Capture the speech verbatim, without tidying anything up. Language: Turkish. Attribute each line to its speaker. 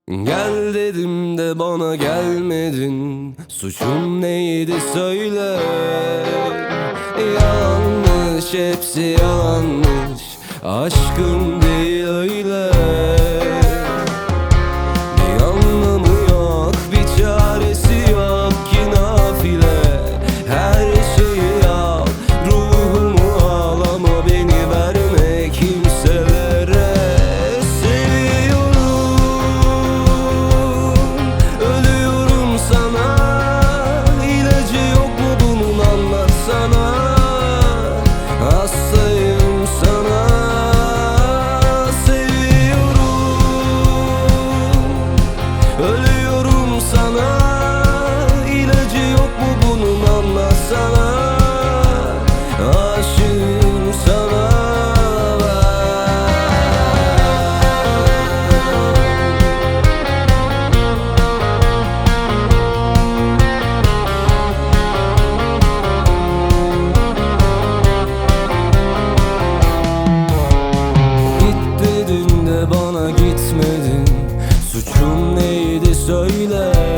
Speaker 1: Gel dedim de bana gelmedin. Suçum neydi söyle. Yanlış, hepsi yanlış. Aşkım değil öyle. Bir anlamı yok, bir çaresi yok ki nafile. Her şeyi al, ruhumu al ama beni verme kimselere. Seviyorum, ölüyorum sana. İlacı yok mu bunun, anlatsana. Hastayım sana. Seviyorum, ölüyorum sana. İlacı yok mu bunun, anlatsana. Aşığım sana Git dedin de bana gitmedin. Suçum neydi söyle.